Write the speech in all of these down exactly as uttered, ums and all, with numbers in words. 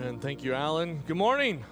Amen. Thank you, Alan. Good morning.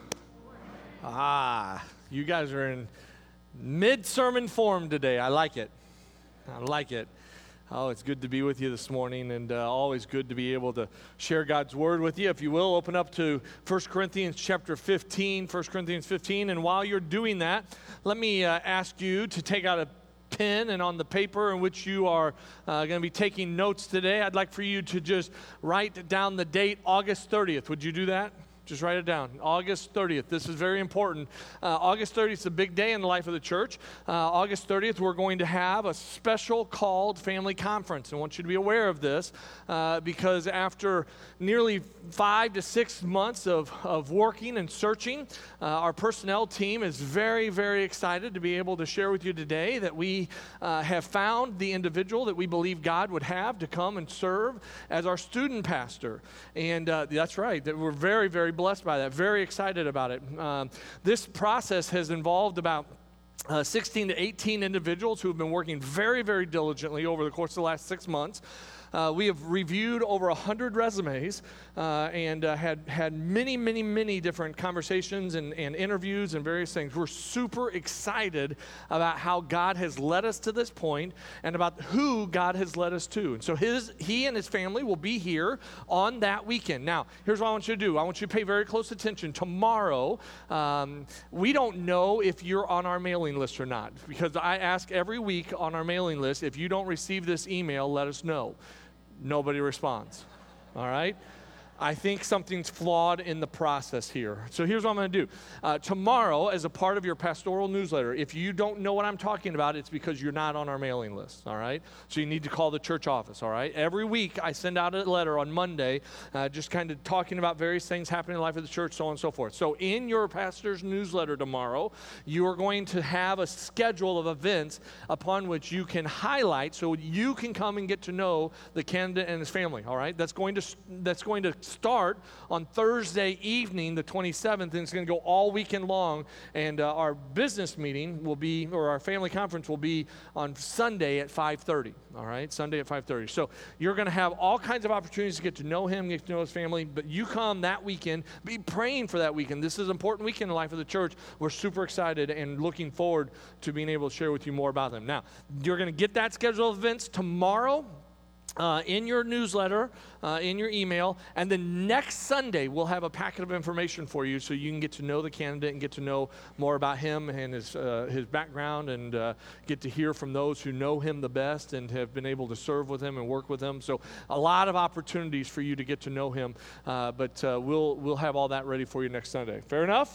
Ah, you guys are in mid-sermon form today. I like it. I like it. Oh, it's good to be with you this morning, and uh, always good to be able to share God's Word with you. If you will, open up to First Corinthians chapter fifteen, First Corinthians fifteen, and while you're doing that, let me uh, ask you to take out a pen, and on the paper in which you are uh, going to be taking notes today, I'd like for you to just write down the date, August thirtieth. Would you do that? Just write it down. August thirtieth. This is very important. Uh, August thirtieth is a big day in the life of the church. Uh, August thirtieth, we're going to have a special called family conference. I want you to be aware of this uh, because after nearly five to six months of, of working and searching, uh, our personnel team is very, very excited to be able to share with you today that we uh, have found the individual that we believe God would have to come and serve as our student pastor. And uh, that's right. That we're very, very blessed by that, very excited about it. Um, this process has involved about uh, sixteen to eighteen individuals who have been working very, very diligently over the course of the last six months. Uh, we have reviewed over one hundred resumes uh, and uh, had, had many, many, many different conversations and, and interviews and various things. We're super excited about how God has led us to this point and about who God has led us to. And so his, he and his family will be here on that weekend. Now, here's what I want you to do. I want you to pay very close attention. Tomorrow, um, we don't know if you're on our mailing list or not, because I ask every week on our mailing list, if you don't receive this email, let us know. Nobody responds, all right? I think something's flawed in the process here. So here's what I'm going to do. Uh, tomorrow, as a part of your pastoral newsletter, if you don't know what I'm talking about, it's because you're not on our mailing list, all right? So you need to call the church office, all right? Every week, I send out a letter on Monday, uh, just kind of talking about various things happening in the life of the church, so on and so forth. So in your pastor's newsletter tomorrow, you are going to have a schedule of events upon which you can highlight so you can come and get to know the candidate and his family, all right? That's going to, that's going to start on Thursday evening, the twenty-seventh, and it's going to go all weekend long. And uh, our business meeting will be, or our family conference will be on Sunday at five thirty. All right, Sunday at five thirty. So you're going to have all kinds of opportunities to get to know him, get to know his family. But you come that weekend, be praying for that weekend. This is an important weekend in the life of the church. We're super excited and looking forward to being able to share with you more about them. Now, you're going to get that schedule of events tomorrow. Uh, in your newsletter, uh, in your email, and then next Sunday we'll have a packet of information for you so you can get to know the candidate and get to know more about him and his uh, his background and uh, get to hear from those who know him the best and have been able to serve with him and work with him. So a lot of opportunities for you to get to know him, uh, but uh, we'll we'll have all that ready for you next Sunday. Fair enough?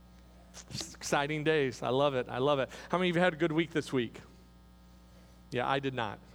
Exciting days. I love it. I love it. How many of you had a good week this week? Yeah, I did not.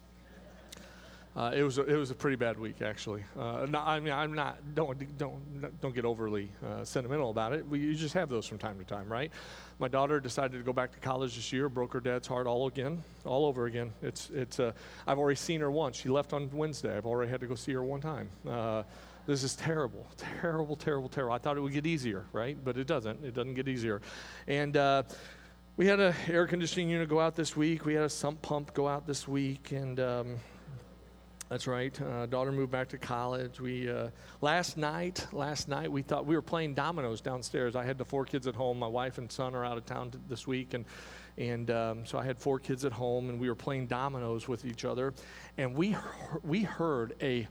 Uh, it was a, it was a pretty bad week, actually. Uh, no, I mean, I'm not. Don't don't don't get overly uh, sentimental about it. We you just have those from time to time, right? My daughter decided to go back to college this year. Broke her dad's heart all again, all over again. It's it's. Uh, I've already seen her once. She left on Wednesday. I've already had to go see her one time. Uh, this is terrible, terrible, terrible, terrible. I thought it would get easier, right? But it doesn't. It doesn't get easier, and. Uh, we had an air conditioning unit go out this week. We had a sump pump go out this week, and. Um, That's right. Uh, daughter moved back to college. We uh, last night, last night we thought we were playing dominoes downstairs. I had the four kids at home. My wife and son are out of town t- this week, and and um, so I had four kids at home, and we were playing dominoes with each other, and we he- we heard a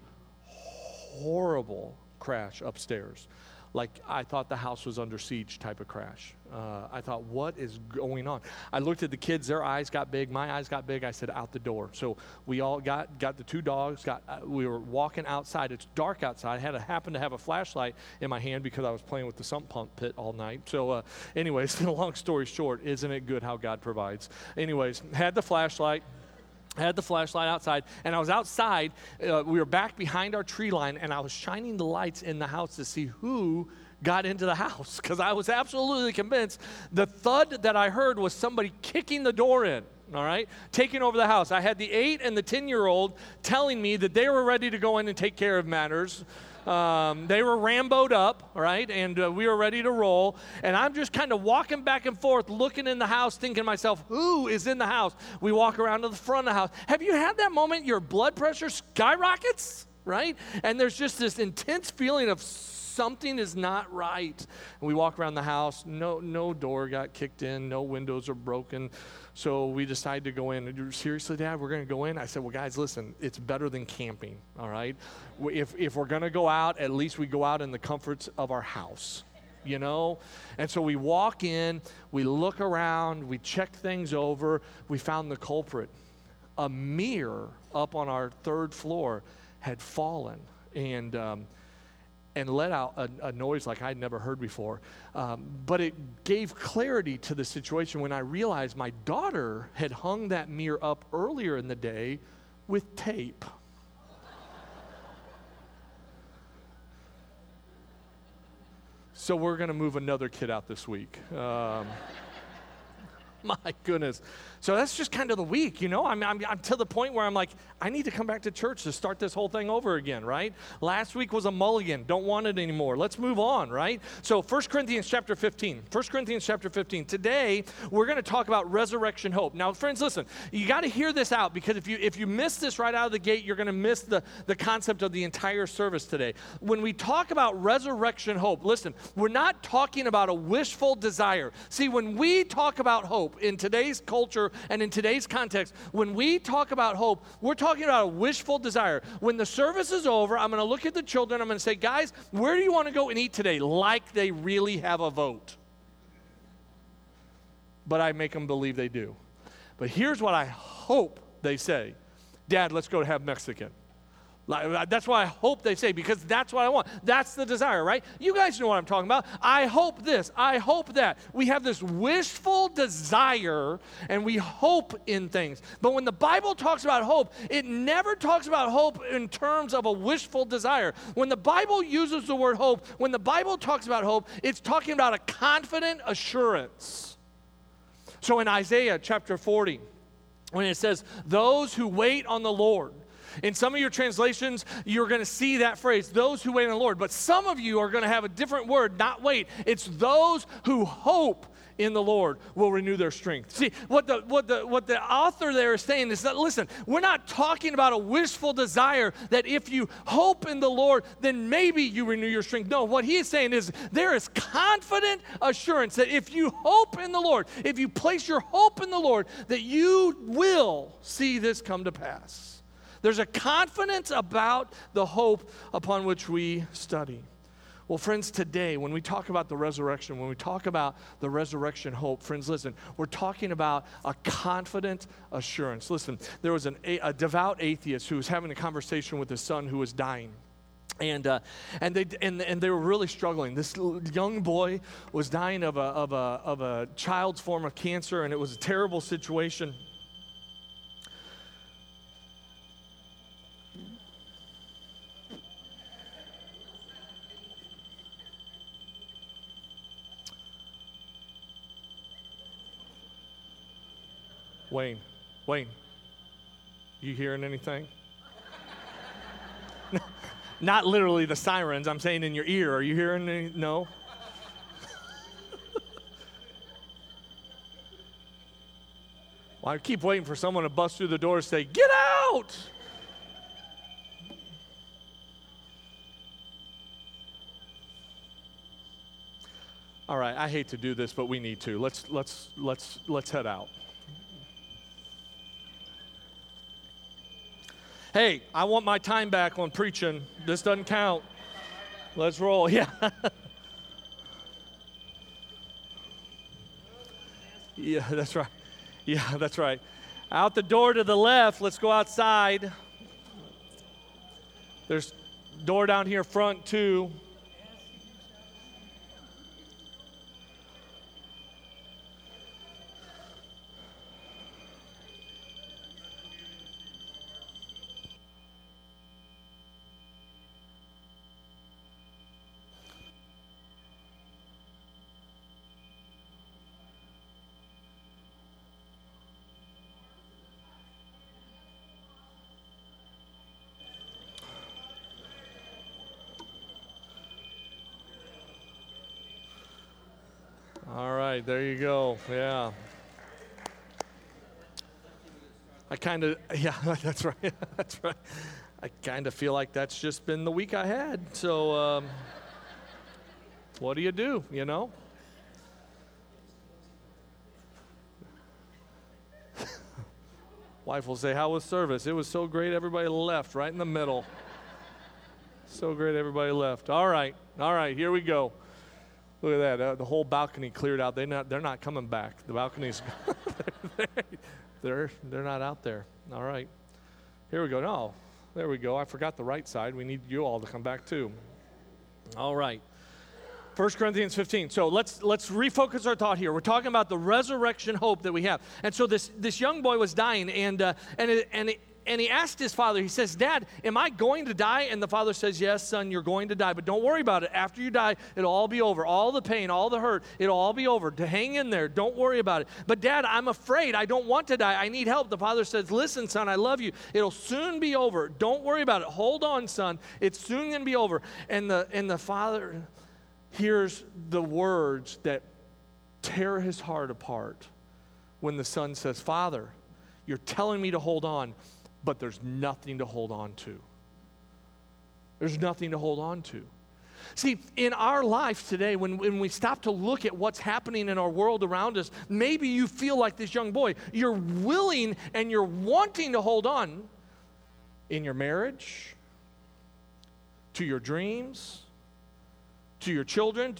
horrible crash upstairs. Like I thought the house was under siege type of crash. Uh, I thought, what is going on? I looked at the kids, their eyes got big, my eyes got big. I said, out the door. So we all got got the two dogs, got. Uh, we were walking outside. It's dark outside. I had to happen to have a flashlight in my hand because I was playing with the sump pump pit all night. So uh, anyways, long story short, isn't it good how God provides? Anyways, had the flashlight. I had the flashlight outside, and I was outside. Uh, we were back behind our tree line, and I was shining the lights in the house to see who got into the house, because I was absolutely convinced the thud that I heard was somebody kicking the door in, all right, taking over the house. I had the eight and the ten-year-old telling me that they were ready to go in and take care of matters. Um, they were Rambo'd up, all right, and uh, we were ready to roll. And I'm just kind of walking back and forth, looking in the house, thinking to myself, who is in the house? We walk around to the front of the house. Have you had that moment your blood pressure skyrockets, right? And there's just this intense feeling of something is not right. And we walk around the house. No, no door got kicked in. No windows are broken. So we decided to go in. Seriously, Dad, we're going to go in? I said, well, guys, listen, it's better than camping, all right? If, if we're going to go out, at least we go out in the comforts of our house, you know? And so we walk in, we look around, we check things over. We found the culprit. A mirror up on our third floor had fallen and um, and let out a, a noise like I'd never heard before. Um, but it gave clarity to the situation when I realized my daughter had hung that mirror up earlier in the day with tape. So we're going to move another kid out this week. Um, my goodness. So that's just kind of the week, you know? I'm, I'm, I'm to the point where I'm like, I need to come back to church to start this whole thing over again, right? Last week was a mulligan. Don't want it anymore. Let's move on, right? So First Corinthians chapter fifteen. First Corinthians chapter fifteen. Today, we're going to talk about resurrection hope. Now, friends, listen. You got to hear this out because if you if you miss this right out of the gate, you're going to miss the, the concept of the entire service today. When we talk about resurrection hope, listen, we're not talking about a wishful desire. See, when we talk about hope in today's culture and in today's context, when we talk about hope, we're talking about a wishful desire. When the service is over, I'm going to look at the children. I'm going to say, guys, where do you want to go and eat today? Like they really have a vote. But I make them believe they do. But here's what I hope they say. Dad, let's go have Mexican. That's what I hope they say, because that's what I want. That's the desire, right? You guys know what I'm talking about. I hope this. I hope that. We have this wishful desire, and we hope in things. But when the Bible talks about hope, it never talks about hope in terms of a wishful desire. When the Bible uses the word hope, when the Bible talks about hope, it's talking about a confident assurance. So in Isaiah chapter forty, when it says, those who wait on the Lord, in some of your translations, you're going to see that phrase, those who wait on the Lord. But some of you are going to have a different word, not wait. It's those who hope in the Lord will renew their strength. See, what the what the what the author there is saying is that, listen, we're not talking about a wishful desire that if you hope in the Lord, then maybe you renew your strength. No, what he is saying is there is confident assurance that if you hope in the Lord, if you place your hope in the Lord, that you will see this come to pass. There's a confidence about the hope upon which we study. Well, friends, today, when we talk about the resurrection, when we talk about the resurrection hope, friends, listen, we're talking about a confident assurance. Listen, there was an, a, a devout atheist who was having a conversation with his son who was dying. And uh, and they and, and they were really struggling. This young boy was dying of a of a of a child's form of cancer, and it was a terrible situation. Wayne, Wayne, you hearing anything? Not literally the sirens, I'm saying in your ear. Are you hearing any? No? Well, I keep waiting for someone to bust through the door and say, get out! All right, I hate to do this, but we need to. Let's let's let's let's head out. Hey, I want my time back on preaching. This doesn't count. Let's roll. Yeah. Yeah, that's right. Yeah, that's right. Out the door to the left. Let's go outside. There's door down here front too. All right, there you go. Yeah. I kind of, yeah, that's right. That's right. I kind of feel like that's just been the week I had. So, um, what do you do, you know? Wife will say, how was service? It was so great, everybody left right in the middle. So great, everybody left. All right, all right, here we go. Look at that, uh, the whole balcony cleared out. They not, they're not coming back. The balcony's, they're, they're, they're not out there. All right, here we go. No, there we go. I forgot the right side. We need you all to come back too. All right. First Corinthians fifteen. So let's let's refocus our thought here. We're talking about the resurrection hope that we have. And so this this young boy was dying, and uh, and it, and it, and he asked his father. He says, "Dad, am I going to die?" And the father says, "Yes, son, you're going to die, but don't worry about it. After you die, it'll all be over. All the pain, all the hurt, it'll all be over. To hang in there. Don't worry about it." "But Dad, I'm afraid. I don't want to die. I need help." The father says, "Listen, son, I love you. It'll soon be over. Don't worry about it. Hold on, son. It's soon going to be over." And the and the father hears the words that tear his heart apart when the son says, "Father, you're telling me to hold on, but there's nothing to hold on to. There's nothing to hold on to." See, in our life today, when, when we stop to look at what's happening in our world around us, maybe you feel like this young boy. You're willing and you're wanting to hold on in your marriage, to your dreams, to your children,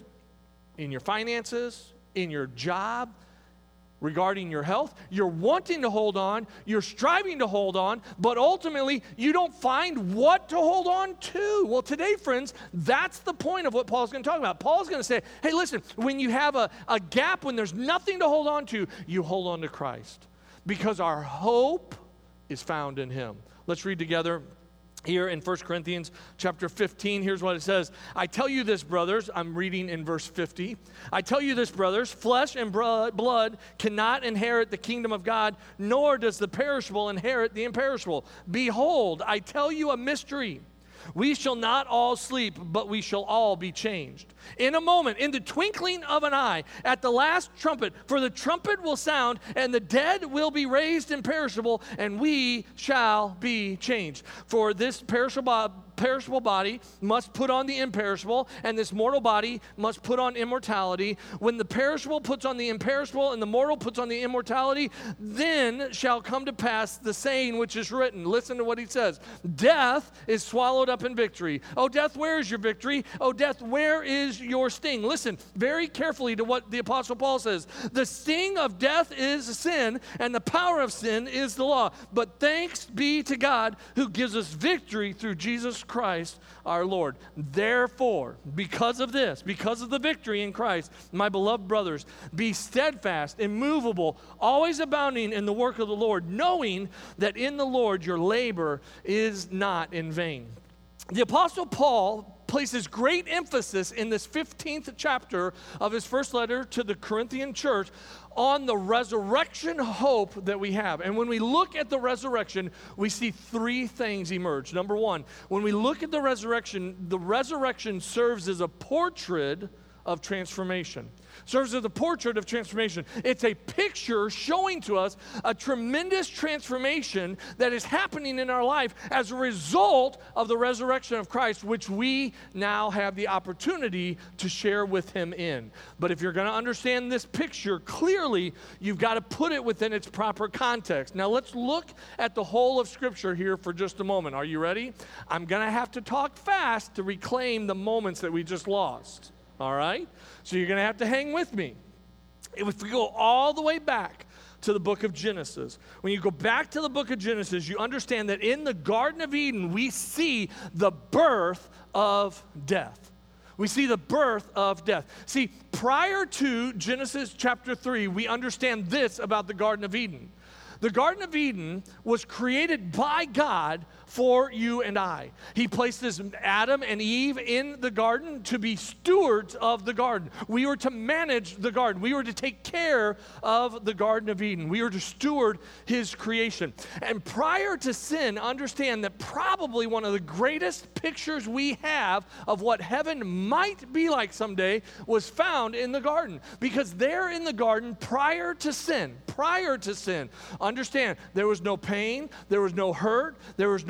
in your finances, in your job, regarding your health. You're wanting to hold on, you're striving to hold on, but ultimately you don't find what to hold on to. Well, today, friends, that's the point of what Paul's going to talk about. Paul's going to say, hey, listen, when you have a, a gap, when there's nothing to hold on to, you hold on to Christ, because our hope is found in him. Let's read together. Here in First Corinthians chapter fifteen, here's what it says. "I tell you this, brothers," I'm reading in verse fifty. "I tell you this, brothers, flesh and blood cannot inherit the kingdom of God, nor does the perishable inherit the imperishable. Behold, I tell you a mystery. We shall not all sleep, but we shall all be changed. In a moment, in the twinkling of an eye, at the last trumpet, for the trumpet will sound, and the dead will be raised imperishable, and we shall be changed. For this perishable, perishable body must put on the imperishable, and this mortal body must put on immortality. When the perishable puts on the imperishable, and the mortal puts on the immortality, then shall come to pass the saying which is written." Listen to what he says. "Death is swallowed up in victory. Oh, death, where is your victory? Oh, death, where is your sting?" Listen very carefully to what the Apostle Paul says. "The sting of death is sin, and the power of sin is the law. But thanks be to God who gives us victory through Jesus Christ our Lord. Therefore, because of this, because of the victory in Christ, my beloved brothers, be steadfast, immovable, always abounding in the work of the Lord, knowing that in the Lord your labor is not in vain." The Apostle Paul places great emphasis in this fifteenth chapter of his first letter to the Corinthian church on the resurrection hope that we have. And when we look at the resurrection, we see three things emerge. Number one, when we look at the resurrection, the resurrection serves as a portrait of transformation. Serves as a portrait of transformation. It's a picture showing to us a tremendous transformation that is happening in our life as a result of the resurrection of Christ, which we now have the opportunity to share with him in. But if you're going to understand this picture clearly, you've got to put it within its proper context. Now let's look at the whole of Scripture here for just a moment. Are you ready? I'm going to have to talk fast to reclaim the moments that we just lost. All right? So you're going to have to hang with me. If we go all the way back to the book of Genesis, when you go back to the book of Genesis, you understand that in the Garden of Eden, we see the birth of death. We see the birth of death. See, prior to Genesis chapter three, we understand this about the Garden of Eden. The Garden of Eden was created by God for you and I. He places Adam and Eve in the garden to be stewards of the garden. We were to manage the garden. We were to take care of the Garden of Eden. We were to steward his creation. And prior to sin, understand that probably one of the greatest pictures we have of what heaven might be like someday was found in the garden. Because there in the garden, prior to sin, prior to sin, understand there was no pain, there was no hurt, there was no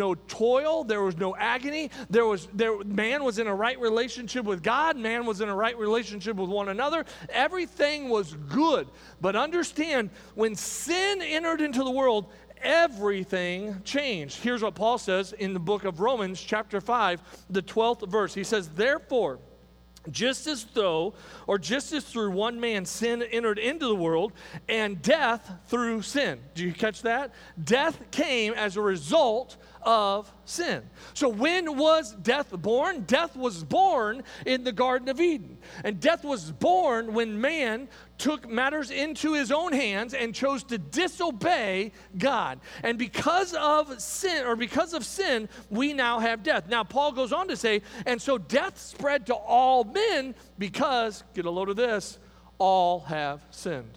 no toil. There was no agony. There was there. Man was in a right relationship with God. Man was in a right relationship with one another. Everything was good. But understand, when sin entered into the world, everything changed. Here's what Paul says in the book of Romans, chapter five, the twelfth verse. He says, therefore, just as though, or just as through one man sin entered into the world, and death through sin. Do you catch that? Death came as a result of sin. So when was death born? Death was born in the Garden of Eden. And death was born when man took matters into his own hands and chose to disobey God. And because of sin, or because of sin, we now have death. Now, Paul goes on to say, and so death spread to all men because, get a load of this, all have sinned.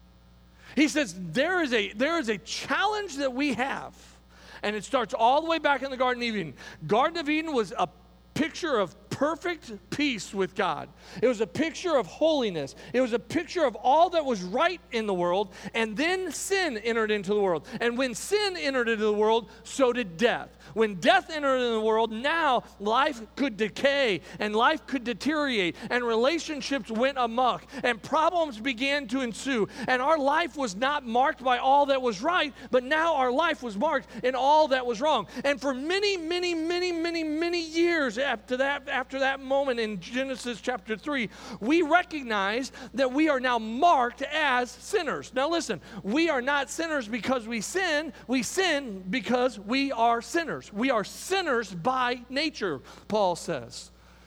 He says there is a, there is a challenge that we have. And it starts all the way back in the Garden of Eden. Garden of Eden was a picture of perfect peace with God. It was a picture of holiness. It was a picture of all that was right in the world. And then sin entered into the world. And when sin entered into the world, so did death. When death entered into the world, now life could decay and life could deteriorate and relationships went amok and problems began to ensue. And our life was not marked by all that was right, but now our life was marked in all that was wrong. And for many, many, many, many, many years after that, after that moment in Genesis chapter three, we recognize that we are now marked as sinners. Now listen, we are not sinners because we sin. We sin because we are sinners. We are sinners by nature, Paul says.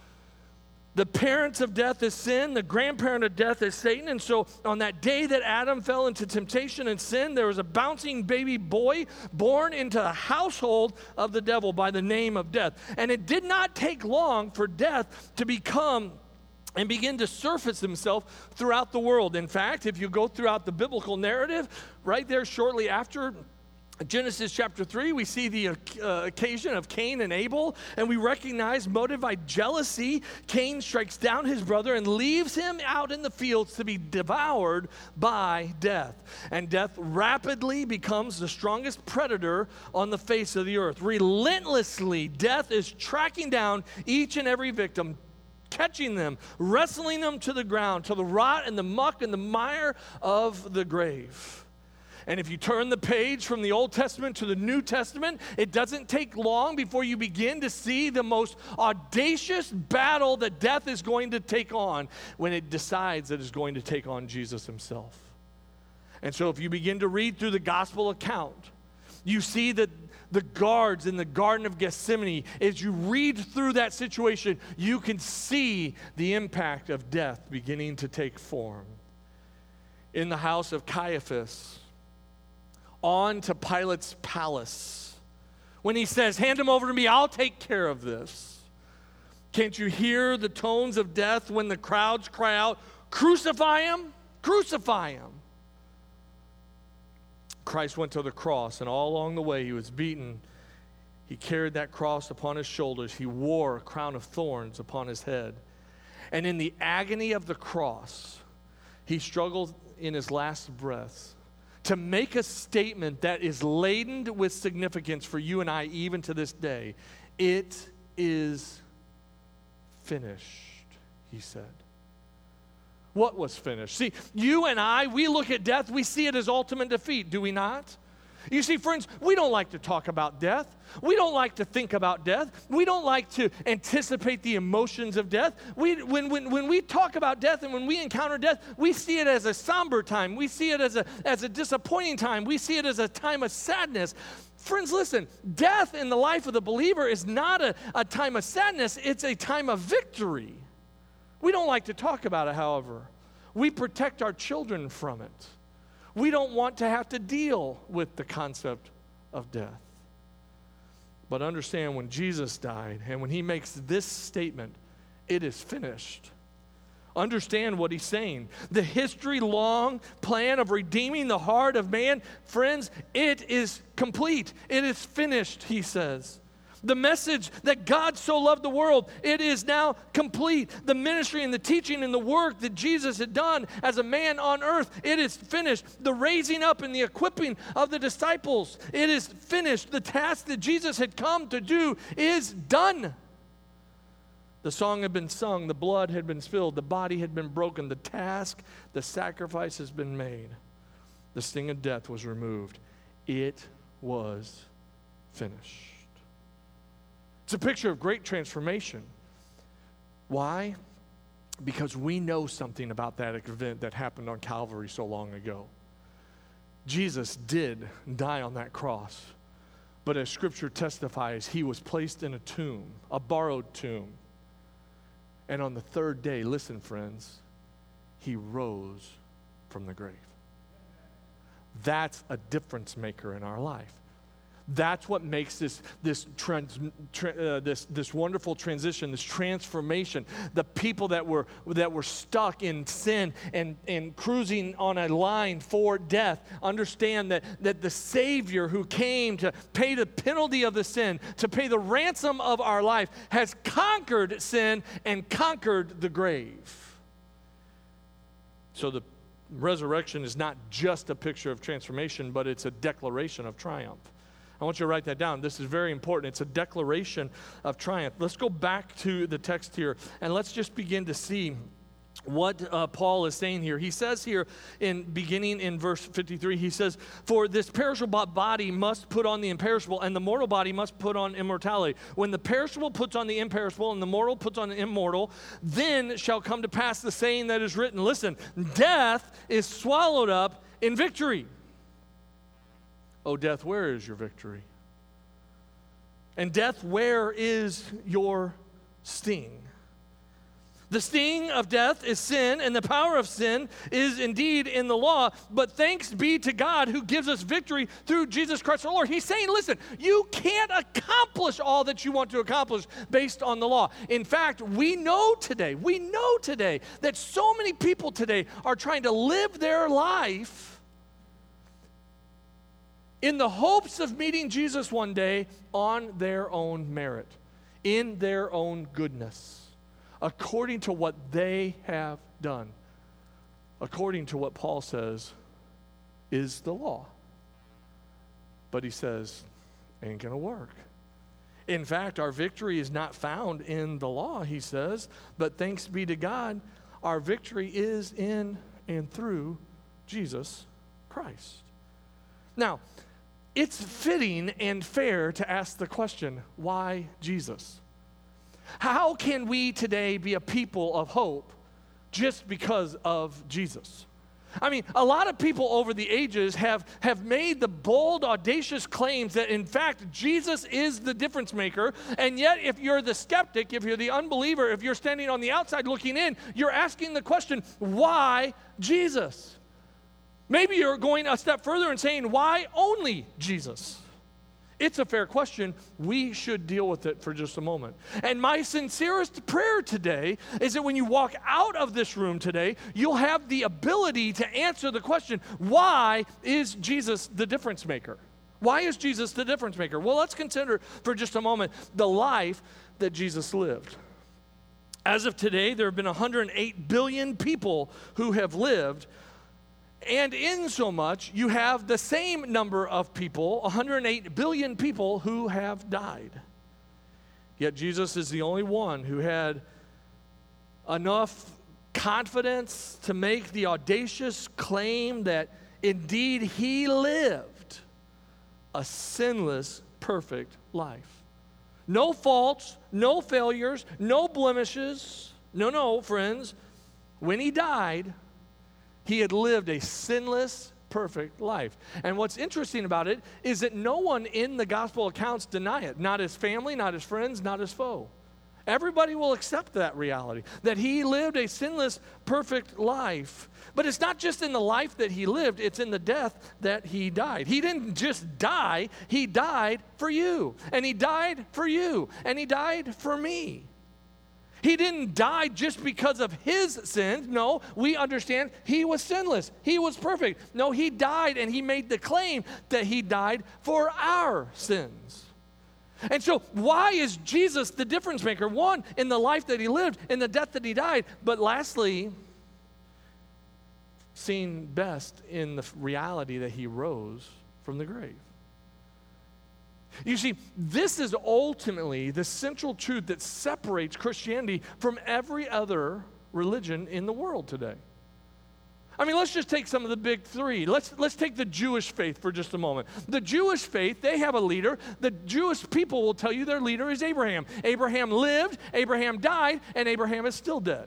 The parents of death is sin. The grandparent of death is Satan. And so on that day that Adam fell into temptation and sin, there was a bouncing baby boy born into the household of the devil by the name of death. And it did not take long for death to become and begin to surface himself throughout the world. In fact, if you go throughout the biblical narrative, right there shortly after Genesis chapter three, we see the uh, occasion of Cain and Abel, and we recognize, motivated by jealousy, Cain strikes down his brother and leaves him out in the fields to be devoured by death. And death rapidly becomes the strongest predator on the face of the earth. Relentlessly, death is tracking down each and every victim, catching them, wrestling them to the ground, to the rot and the muck and the mire of the grave. And if you turn the page from the Old Testament to the New Testament, it doesn't take long before you begin to see the most audacious battle that death is going to take on when it decides that it's going to take on Jesus himself. And so if you begin to read through the gospel account, you see that the guards in the Garden of Gethsemane, as you read through that situation, you can see the impact of death beginning to take form. In the house of Caiaphas, on to Pilate's palace, when he says, hand him over to me, I'll take care of this. Can't you hear the tones of death when the crowds cry out, crucify him, crucify him? Christ went to the cross, and all along the way he was beaten. He carried that cross upon his shoulders. He wore a crown of thorns upon his head. And in the agony of the cross, he struggled in his last breath to make a statement that is laden with significance for you and I even to this day. It is finished, he said. What was finished? See, you and I, we look at death, we see it as ultimate defeat, do we not? You see, friends, we don't like to talk about death. We don't like to think about death. We don't like to anticipate the emotions of death. We, when, when, when we talk about death and when we encounter death, we see it as a somber time. We see it as a, as a disappointing time. We see it as a time of sadness. Friends, listen, death in the life of the believer is not a, a time of sadness. It's a time of victory. We don't like to talk about it, however. We protect our children from it. We don't want to have to deal with the concept of death. But understand, when Jesus died and when he makes this statement, it is finished. Understand what he's saying. The history-long plan of redeeming the heart of man, friends, it is complete. It is finished, he says. The message that God so loved the world, it is now complete. The ministry and the teaching and the work that Jesus had done as a man on earth, it is finished. The raising up and the equipping of the disciples, it is finished. The task that Jesus had come to do is done. The song had been sung, the blood had been spilled, the body had been broken, the task, the sacrifice has been made. The sting of death was removed. It was finished. It's a picture of great transformation. Why? Because we know something about that event that happened on Calvary so long ago. Jesus did die on that cross, but as Scripture testifies, he was placed in a tomb, a borrowed tomb. And on the third day, listen, friends, he rose from the grave. That's a difference maker in our life. That's what makes this this trans, tra, uh, this this wonderful transition, this transformation. The people that were that were stuck in sin and, and cruising on a line for death understand that that the Savior who came to pay the penalty of the sin, to pay the ransom of our life, has conquered sin and conquered the grave. So the resurrection is not just a picture of transformation, but it's a declaration of triumph. I want you to write that down. This is very important. It's a declaration of triumph. Let's go back to the text here, and let's just begin to see what uh, Paul is saying here. He says here, in beginning in verse fifty-three, he says, "For this perishable body must put on the imperishable, and the mortal body must put on immortality. When the perishable puts on the imperishable, and the mortal puts on the immortal, then shall come to pass the saying that is written." Listen, death is swallowed up in victory. Oh, death, where is your victory? And death, where is your sting? The sting of death is sin, and the power of sin is indeed in the law. But thanks be to God who gives us victory through Jesus Christ our Lord. He's saying, listen, you can't accomplish all that you want to accomplish based on the law. In fact, we know today, we know today that so many people today are trying to live their life in the hopes of meeting Jesus one day on their own merit, in their own goodness, according to what they have done, according to what Paul says is the law. But he says, ain't gonna work. In fact, our victory is not found in the law, he says, but thanks be to God, our victory is in and through Jesus Christ. Now, it's fitting and fair to ask the question, why Jesus? How can we today be a people of hope just because of Jesus? I mean, a lot of people over the ages have, have made the bold, audacious claims that, in fact, Jesus is the difference maker, and yet if you're the skeptic, if you're the unbeliever, if you're standing on the outside looking in, you're asking the question, why Jesus? Maybe you're going a step further and saying, why only Jesus? It's a fair question. We should deal with it for just a moment. And my sincerest prayer today is that when you walk out of this room today, you'll have the ability to answer the question, why is Jesus the difference maker? Why is Jesus the difference maker? Well, let's consider for just a moment the life that Jesus lived. As of today, there have been one hundred eight billion people who have lived. And in so much, you have the same number of people, one hundred eight billion people, who have died. Yet Jesus is the only one who had enough confidence to make the audacious claim that indeed he lived a sinless, perfect life. No faults, no failures, no blemishes. No, no, friends. When he died, he had lived a sinless, perfect life. And what's interesting about it is that no one in the gospel accounts deny it. Not his family, not his friends, not his foe. Everybody will accept that reality, that he lived a sinless, perfect life. But it's not just in the life that he lived, it's in the death that he died. He didn't just die, he died for you. And he died for you. And he died for me. He didn't die just because of his sins. No, we understand he was sinless. He was perfect. No, he died and he made the claim that he died for our sins. And so why is Jesus the difference maker? One, in the life that he lived, in the death that he died. But lastly, seen best in the reality that he rose from the grave. You see, this is ultimately the central truth that separates Christianity from every other religion in the world today. I mean, let's just take some of the big three. Let's, let's take the Jewish faith for just a moment. The Jewish faith, they have a leader. The Jewish people will tell you their leader is Abraham. Abraham lived, Abraham died, and Abraham is still dead.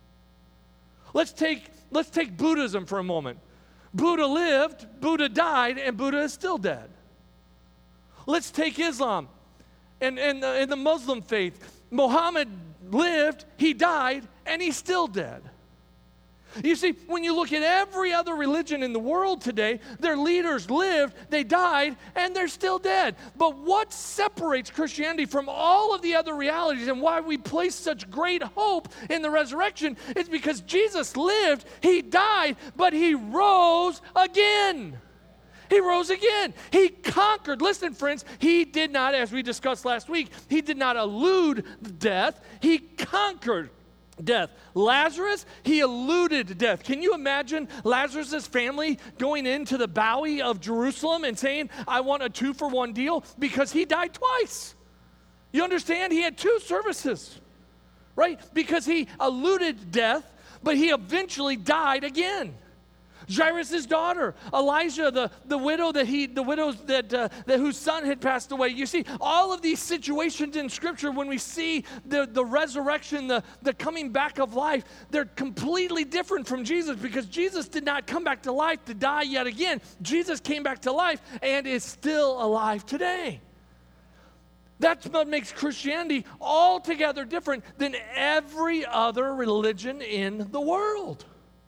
Let's take, let's take Buddhism for a moment. Buddha lived, Buddha died, and Buddha is still dead. Let's take Islam and, and, the, and the Muslim faith. Muhammad lived, he died, and he's still dead. You see, when you look at every other religion in the world today, their leaders lived, they died, and they're still dead. But what separates Christianity from all of the other realities and why we place such great hope in the resurrection is because Jesus lived, he died, but he rose again. He rose again. He conquered. Listen, friends, he did not, as we discussed last week, he did not elude death. He conquered death. Lazarus, he eluded death. Can you imagine Lazarus' family going into the Bowie of Jerusalem and saying, I want a two-for-one deal? Because he died twice. You understand? He had two services, right? Because he eluded death, but he eventually died again. Jairus' daughter, Elijah, the, the widow that he, the widows that, uh, that whose son had passed away. You see, all of these situations in Scripture, when we see the, the resurrection, the, the coming back of life, they're completely different from Jesus because Jesus did not come back to life to die yet again. Jesus came back to life and is still alive today. That's what makes Christianity altogether different than every other religion in the world.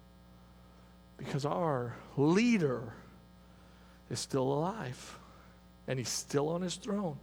Because our leader is still alive, and he's still on his throne.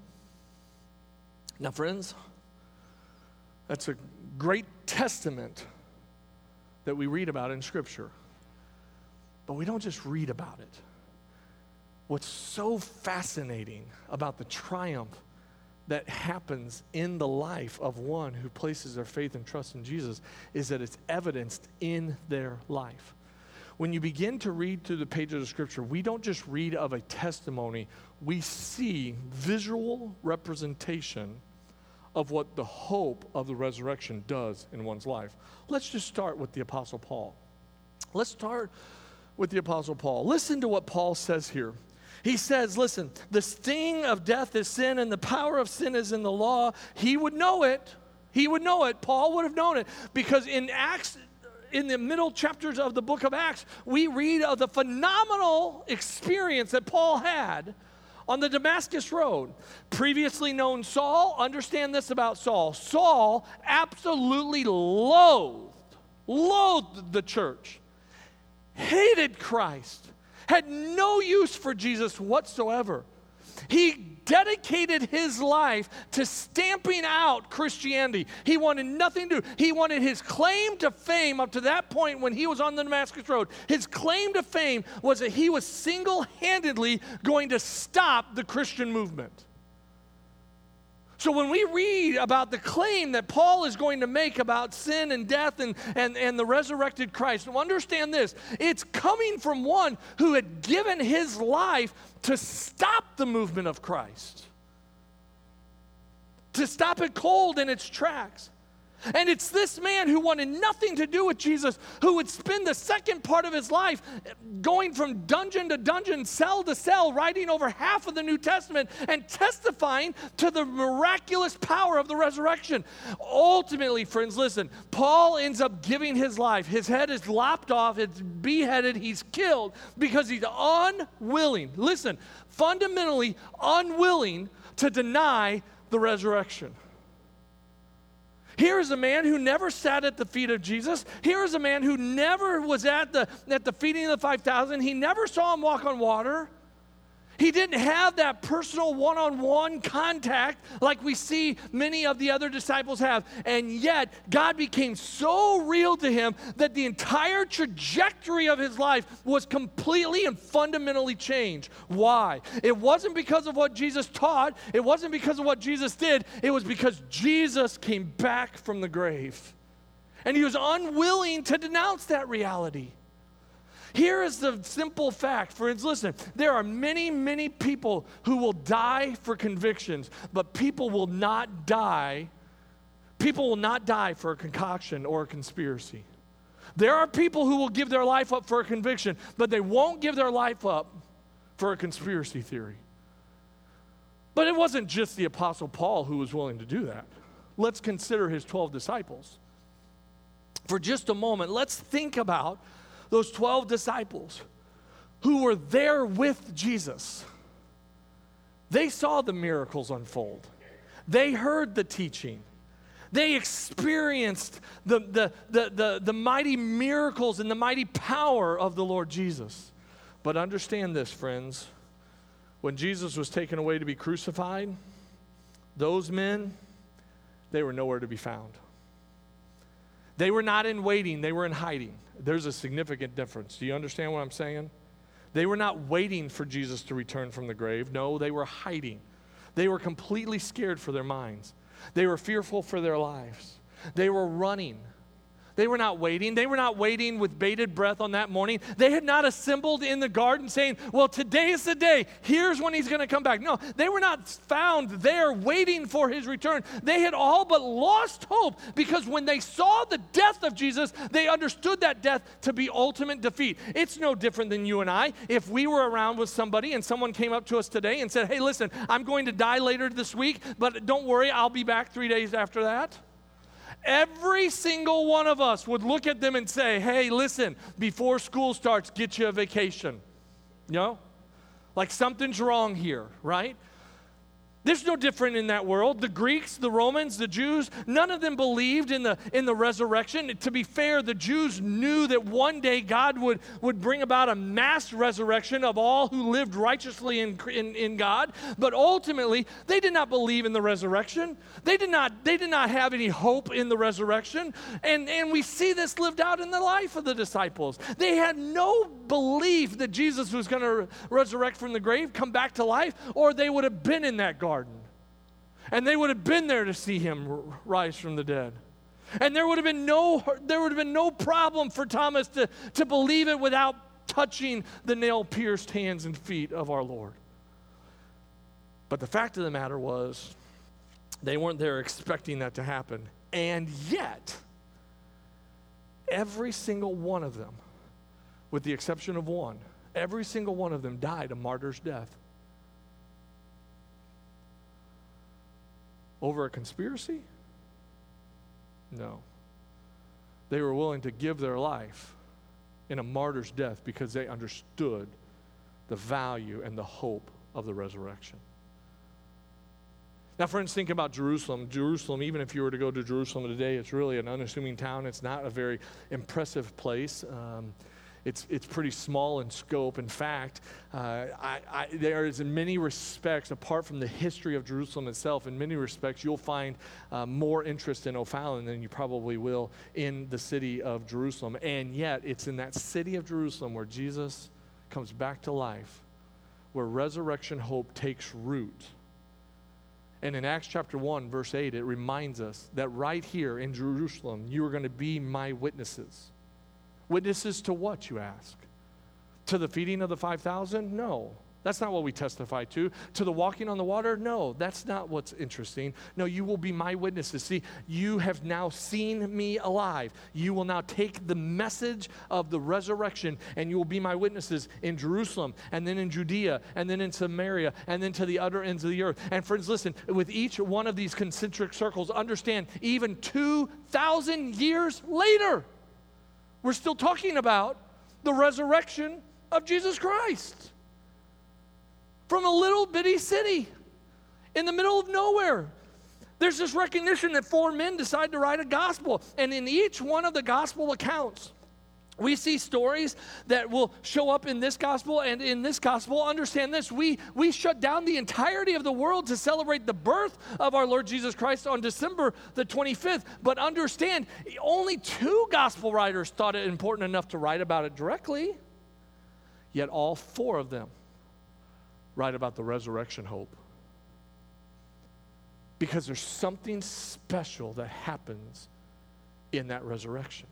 Now, friends, that's a great testament that we read about in Scripture. But we don't just read about it. What's so fascinating about the triumph that happens in the life of one who places their faith and trust in Jesus is that it's evidenced in their life. When you begin to read through the pages of Scripture, we don't just read of a testimony, we see visual representation of what the hope of the resurrection does in one's life. Let's just start with the Apostle Paul. Let's start with the Apostle Paul. Listen to what Paul says here. He says, listen, the sting of death is sin and the power of sin is in the law. He would know it. He would know it. Paul would have known it because in Acts, in the middle chapters of the book of Acts, we read of the phenomenal experience that Paul had on the Damascus Road. Previously known Saul, understand this about Saul. Saul absolutely loathed, loathed the church, hated Christ, had no use for Jesus whatsoever. He dedicated his life to stamping out Christianity. He wanted nothing to do. He wanted his claim to fame up to that point when he was on the Damascus Road. His claim to fame was that he was single-handedly going to stop the Christian movement. So when we read about the claim that Paul is going to make about sin and death and, and, and the resurrected Christ, understand this. It's coming from one who had given his life to stop the movement of Christ, to stop it cold in its tracks. And it's this man who wanted nothing to do with Jesus, who would spend the second part of his life going from dungeon to dungeon, cell to cell, writing over half of the New Testament and testifying to the miraculous power of the resurrection. Ultimately, friends, listen, Paul ends up giving his life. His head is lopped off, it's beheaded, he's killed because he's unwilling, listen, fundamentally unwilling to deny the resurrection. Here is a man who never sat at the feet of Jesus. Here is a man who never was at the, at the feeding of the five thousand. He never saw him walk on water. He didn't have that personal one-on-one contact like we see many of the other disciples have. And yet, God became so real to him that the entire trajectory of his life was completely and fundamentally changed. Why? It wasn't because of what Jesus taught. It wasn't because of what Jesus did. It was because Jesus came back from the grave. And he was unwilling to denounce that reality. Here is the simple fact. Friends, listen, there are many, many people who will die for convictions, but people will not die. People will not die for a concoction or a conspiracy. There are people who will give their life up for a conviction, but they won't give their life up for a conspiracy theory. But it wasn't just the Apostle Paul who was willing to do that. Let's consider his twelve disciples. For just a moment, let's think about those twelve disciples who were there with Jesus. They saw the miracles unfold. They heard the teaching. They experienced the, the, the, the, the mighty miracles and the mighty power of the Lord Jesus. But understand this, friends. When Jesus was taken away to be crucified, those men, they were nowhere to be found. They were not in waiting, they were in hiding. There's a significant difference. Do you understand what I'm saying? They were not waiting for Jesus to return from the grave. No, they were hiding. They were completely scared for their minds. They were fearful for their lives. They were running. They were not waiting. They were not waiting with bated breath on that morning. They had not assembled in the garden saying, well, today is the day. Here's when he's going to come back. No, they were not found there waiting for his return. They had all but lost hope because when they saw the death of Jesus, they understood that death to be ultimate defeat. It's no different than you and I. If we were around with somebody and someone came up to us today and said, hey, listen, I'm going to die later this week, but don't worry, I'll be back three days after that. Every single one of us would look at them and say, hey, listen, before school starts, get you a vacation. You know? Like something's wrong here, right? There's no different in that world. The Greeks, the Romans, the Jews, none of them believed in the, in the resurrection. To be fair, the Jews knew that one day God would, would bring about a mass resurrection of all who lived righteously in, in, in God. But ultimately, they did not believe in the resurrection. They did not, they did not have any hope in the resurrection. And, and we see this lived out in the life of the disciples. They had no belief that Jesus was going to resurrect from the grave, come back to life, or they would have been in that garden. And they would have been there to see him rise from the dead. And there would have been no, there would have been no problem for Thomas to, to believe it without touching the nail-pierced hands and feet of our Lord. But the fact of the matter was, they weren't there expecting that to happen. And yet, every single one of them, with the exception of one, every single one of them died a martyr's death. Over a conspiracy? No. They were willing to give their life in a martyr's death because they understood the value and the hope of the resurrection. Now, friends, think about Jerusalem. Jerusalem, even if you were to go to Jerusalem today, it's really an unassuming town. It's not a very impressive place. Um, It's it's pretty small in scope. In fact, uh, I, I, there is in many respects, apart from the history of Jerusalem itself, in many respects, you'll find uh, more interest in O'Fallon than you probably will in the city of Jerusalem. And yet, it's in that city of Jerusalem where Jesus comes back to life, where resurrection hope takes root. And in Acts chapter one, verse eight, it reminds us that right here in Jerusalem, you are going to be my witnesses. Witnesses to what, you ask? To the feeding of the five thousand? No. That's not what we testify to. To the walking on the water? No. That's not what's interesting. No, you will be my witnesses. See, you have now seen me alive. You will now take the message of the resurrection and you will be my witnesses in Jerusalem and then in Judea and then in Samaria and then to the other ends of the earth. And friends, listen, with each one of these concentric circles, understand even two thousand years later, we're still talking about the resurrection of Jesus Christ from a little bitty city in the middle of nowhere. There's this recognition that four men decide to write a gospel, and in each one of the gospel accounts, We see stories that will show up in this gospel and in this gospel. Understand this, we, we shut down the entirety of the world to celebrate the birth of our Lord Jesus Christ on December the twenty-fifth. But understand, only two gospel writers thought it important enough to write about it directly. Yet all four of them write about the resurrection hope. Because there's something special that happens in that resurrection.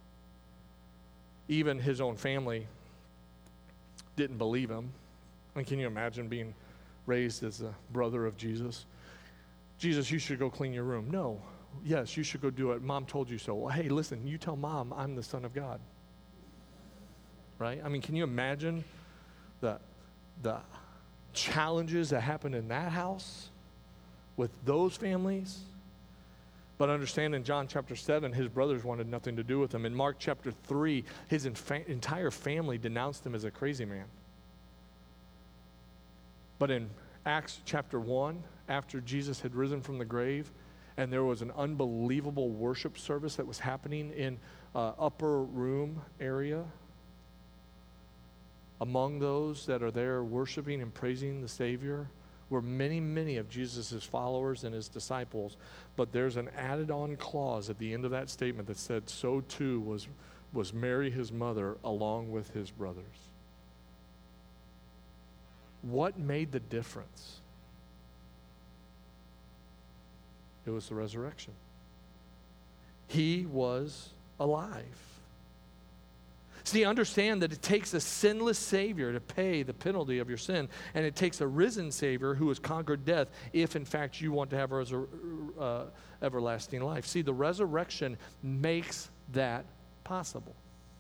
Even his own family didn't believe him. I mean, can you imagine being raised as a brother of Jesus? Jesus, you should go clean your room. No. Yes, you should go do it. Mom told you so. Well, hey, listen, you tell Mom I'm the Son of God. Right? I mean, can you imagine the, the challenges that happened in that house with those families? But understand, in John chapter seven, his brothers wanted nothing to do with him. In Mark chapter three, his infa- entire family denounced him as a crazy man. But in Acts chapter one, after Jesus had risen from the grave, and there was an unbelievable worship service that was happening in uh, upper room area, among those that are there worshiping and praising the Savior were many, many of Jesus' followers and his disciples. But there's an added-on clause at the end of that statement that said, so too was, was Mary, his mother, along with his brothers. What made the difference? It was the resurrection. He was alive. See, understand that it takes a sinless Savior to pay the penalty of your sin, and it takes a risen Savior who has conquered death if, in fact, you want to have resur- uh, everlasting life. See, the resurrection makes that possible.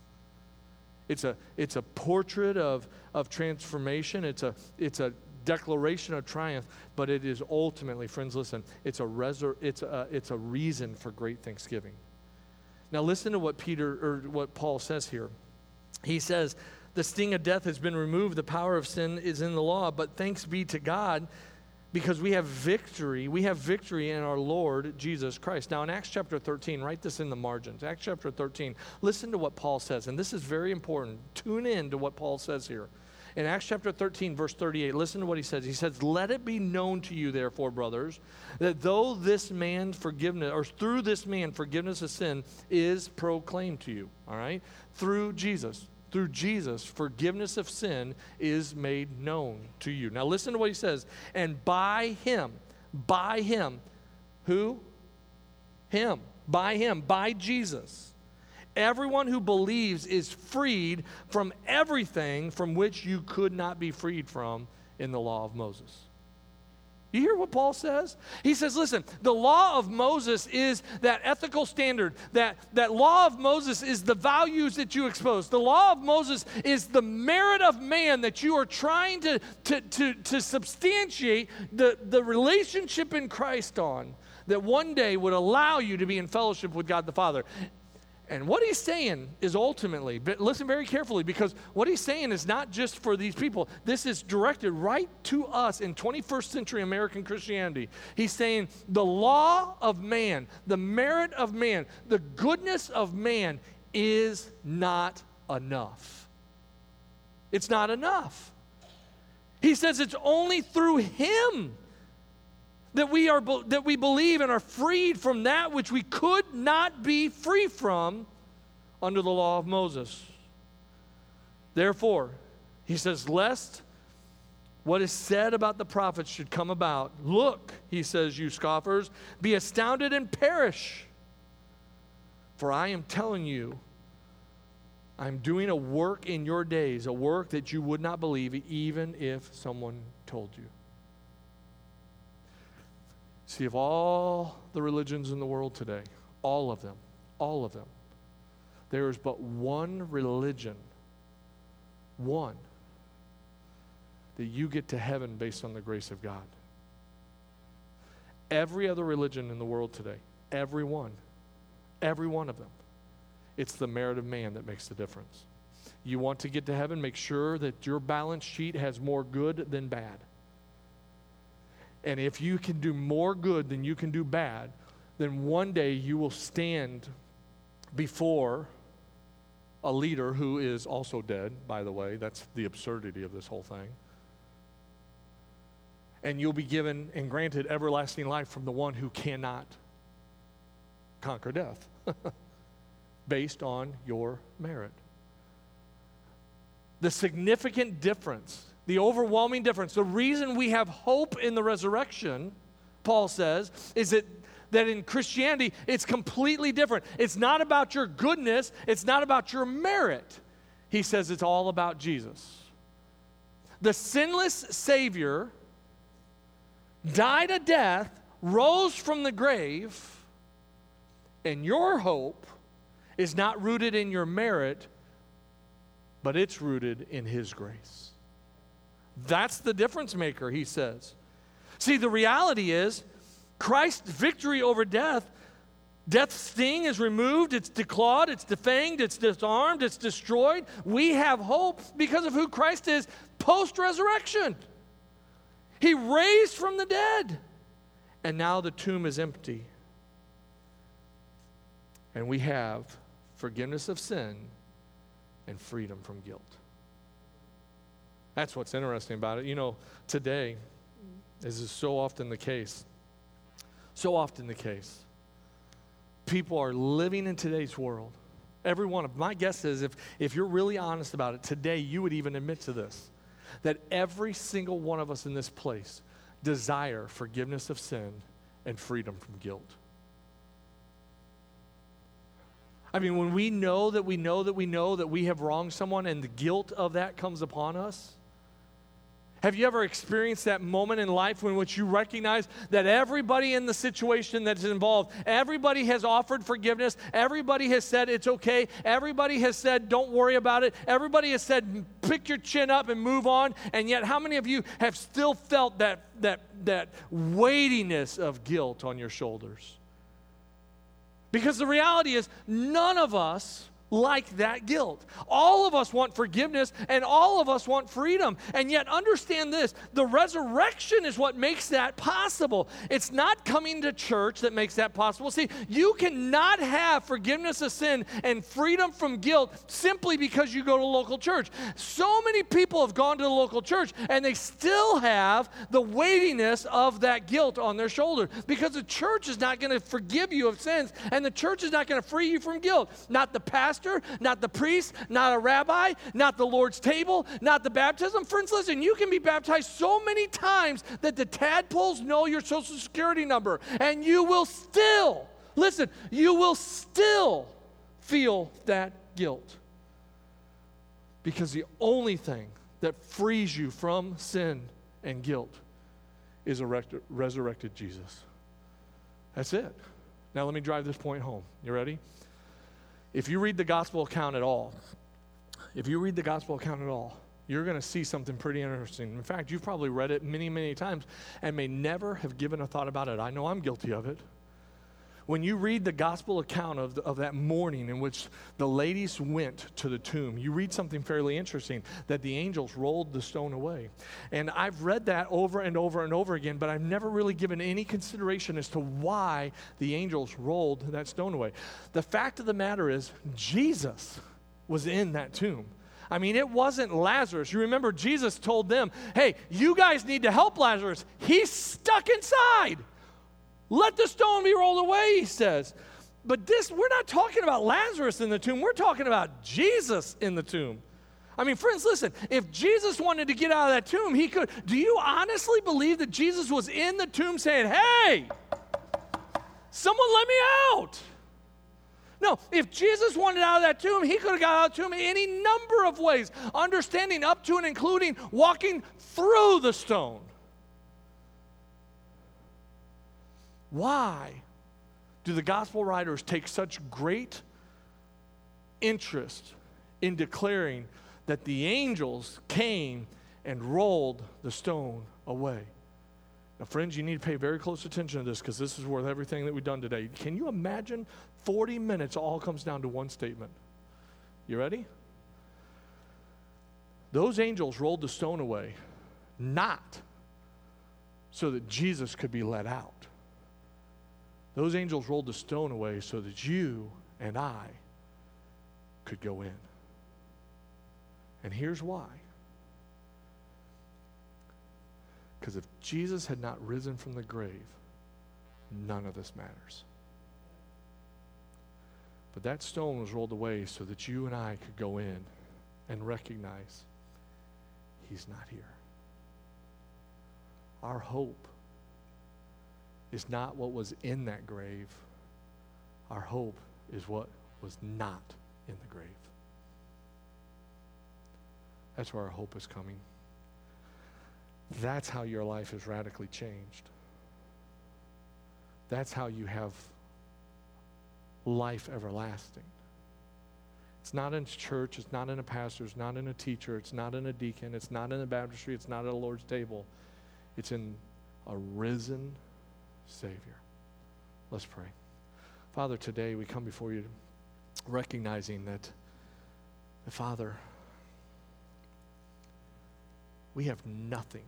It's a, it's a portrait of, of transformation. It's a, it's a declaration of triumph, but it is ultimately, friends, listen, it's a, resur- it's a, it's a reason for great thanksgiving. Now, listen to what Peter, or what Paul says here. He says, the sting of death has been removed. The power of sin is in the law. But thanks be to God because we have victory. We have victory in our Lord Jesus Christ. Now in Acts chapter thirteen, write this in the margins. Acts chapter thirteen, listen to what Paul says. And this is very important. Tune in to what Paul says here. In Acts chapter thirteen, verse thirty-eight, listen to what he says. He says, let it be known to you, therefore, brothers, that though this man forgiveness, or through this man forgiveness of sin is proclaimed to you, all right? Through Jesus. Through Jesus, forgiveness of sin is made known to you. Now listen to what he says. And by him, by him, who? Him. By him, by Jesus. Everyone who believes is freed from everything from which you could not be freed from in the law of Moses. You hear what Paul says? He says, listen, the law of Moses is that ethical standard. That, that law of Moses is the values that you expose. The law of Moses is the merit of man that you are trying to, to, to, to substantiate the, the relationship in Christ on, that one day would allow you to be in fellowship with God the Father. And what he's saying is ultimately, but listen very carefully, because what he's saying is not just for these people. This is directed right to us in twenty-first century American Christianity. He's saying the law of man, the merit of man, the goodness of man is not enough. It's not enough. He says it's only through him that we are that we believe and are freed from that which we could not be free from under the law of Moses. Therefore, he says, lest what is said about the prophets should come about. Look, he says, you scoffers, be astounded and perish. For I am telling you, I'm doing a work in your days, a work that you would not believe even if someone told you. See, of all the religions in the world today, all of them, all of them, there is but one religion, one, that you get to heaven based on the grace of God. Every other religion in the world today, every one, every one of them, it's the merit of man that makes the difference. You want to get to heaven, make sure that your balance sheet has more good than bad. And if you can do more good than you can do bad, then one day you will stand before a leader who is also dead, by the way. That's the absurdity of this whole thing. And you'll be given and granted everlasting life from the one who cannot conquer death based on your merit. The significant difference, the overwhelming difference, the reason we have hope in the resurrection, Paul says, is that, that in Christianity, it's completely different. It's not about your goodness. It's not about your merit. He says it's all about Jesus. The sinless Savior died a death, rose from the grave, and your hope is not rooted in your merit, but it's rooted in His grace. That's the difference maker, he says. See, the reality is, Christ's victory over death, death's sting is removed, it's declawed, it's defanged, it's disarmed, it's destroyed. We have hope because of who Christ is post-resurrection. He raised from the dead, and now the tomb is empty. And we have forgiveness of sin and freedom from guilt. That's what's interesting about it. You know, today, this is so often the case, so often the case. People are living in today's world. Every one of my guess is if, if you're really honest about it, today you would even admit to this, that every single one of us in this place desire forgiveness of sin and freedom from guilt. I mean, when we know that we know that we know that we have wronged someone and the guilt of that comes upon us, have you ever experienced that moment in life in which you recognize that everybody in the situation that's involved, everybody has offered forgiveness, everybody has said it's okay, everybody has said don't worry about it, everybody has said pick your chin up and move on, and yet how many of you have still felt that, that, that weightiness of guilt on your shoulders? Because the reality is none of us like that guilt. All of us want forgiveness and all of us want freedom. And yet understand this, the resurrection is what makes that possible. It's not coming to church that makes that possible. See, you cannot have forgiveness of sin and freedom from guilt simply because you go to local church. So many people have gone to the local church and they still have the weightiness of that guilt on their shoulder because the church is not going to forgive you of sins and the church is not going to free you from guilt. Not the pastor, not the priest, not a rabbi, not the Lord's table, not the baptism. Friends, listen, you can be baptized so many times that the tadpoles know your social security number, and you will still, listen, you will still feel that guilt. Because the only thing that frees you from sin and guilt is a resurrected Jesus. That's it. Now let me drive this point home. You ready? If you read the gospel account at all, if you read the gospel account at all, you're going to see something pretty interesting. In fact, you've probably read it many, many times and may never have given a thought about it. I know I'm guilty of it. When you read the gospel account of, the, of that morning in which the ladies went to the tomb, you read something fairly interesting, that the angels rolled the stone away. And I've read that over and over and over again, but I've never really given any consideration as to why the angels rolled that stone away. The fact of the matter is, Jesus was in that tomb. I mean, it wasn't Lazarus. You remember Jesus told them, hey, you guys need to help Lazarus. He's stuck inside. Let the stone be rolled away, he says. But this, we're not talking about Lazarus in the tomb. We're talking about Jesus in the tomb. I mean, friends, listen, if Jesus wanted to get out of that tomb, he could. Do you honestly believe that Jesus was in the tomb saying, hey, someone let me out? No, if Jesus wanted out of that tomb, he could have got out of the tomb in any number of ways, understanding up to and including walking through the stone. Why do the gospel writers take such great interest in declaring that the angels came and rolled the stone away? Now, friends, you need to pay very close attention to this because this is worth everything that we've done today. Can you imagine forty minutes all comes down to one statement? You ready? Those angels rolled the stone away, not so that Jesus could be let out. Those angels rolled the stone away so that you and I could go in. And here's why. Because if Jesus had not risen from the grave, none of this matters. But that stone was rolled away so that you and I could go in and recognize he's not here. Our hope is not what was in that grave. Our hope is what was not in the grave. That's where our hope is coming. That's how your life is radically changed. That's how you have life everlasting. It's not in church, it's not in a pastor, it's not in a teacher, it's not in a deacon, it's not in the baptistry, it's not at a Lord's table. It's in a risen Savior. Let's pray. Father, today we come before you recognizing that, Father, we have nothing.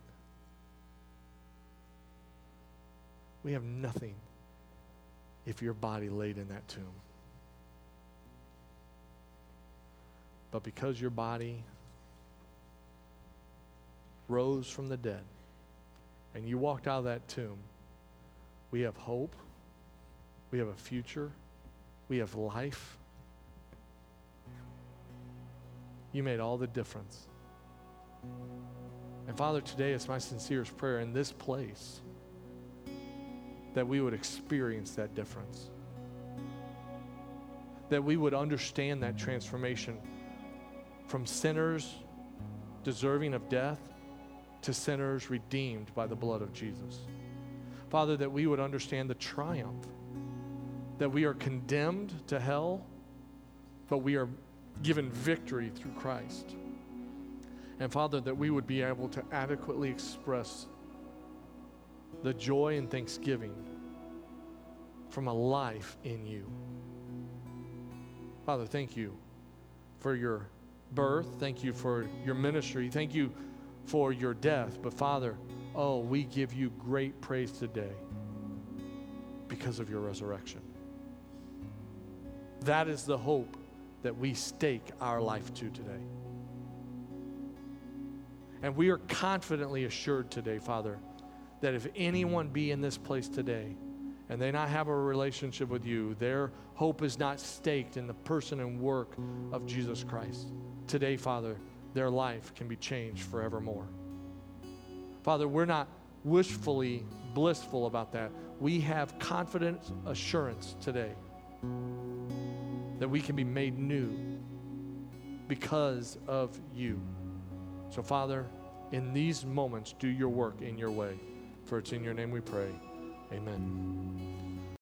We have nothing if your body laid in that tomb. But because your body rose from the dead and you walked out of that tomb, we have hope, we have a future, we have life. You made all the difference. And Father, today it's my sincerest prayer in this place that we would experience that difference. That we would understand that transformation from sinners deserving of death to sinners redeemed by the blood of Jesus. Father, that we would understand the triumph, that we are condemned to hell, but we are given victory through Christ. And Father, that we would be able to adequately express the joy and thanksgiving from a life in you. Father, thank you for your birth. Thank you for your ministry. Thank you for your death. But Father, oh, we give you great praise today because of your resurrection. That is the hope that we stake our life to today. And we are confidently assured today, Father, that if anyone be in this place today and they not have a relationship with you, their hope is not staked in the person and work of Jesus Christ. Today, Father, their life can be changed forevermore. Father, we're not wishfully blissful about that. We have confident assurance today that we can be made new because of you. So, Father, in these moments, do your work in your way. For it's in your name we pray. Amen.